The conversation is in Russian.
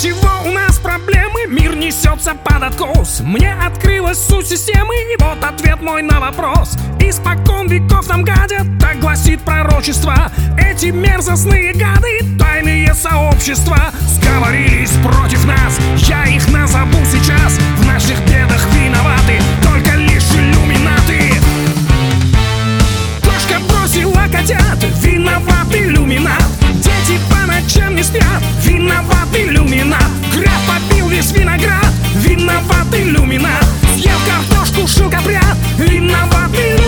чего у нас проблемы? Мир несется под откос. Мне открылась суть системы, и вот ответ мой на вопрос. Испокон веков нам гадят, так гласит пророчество. Эти мерзостные гады, тайные сообщества, сговорились против нас. Я их назову сейчас. В наших бедах виноваты только лишь иллюминаты. Кошка бросила котят, виноват иллюминат. Дети по ночам не спят, виноват иллюминат. Граф побил весь виноград, виноват иллюминат. Съел картошку шелкопряд, виноват иллюминат.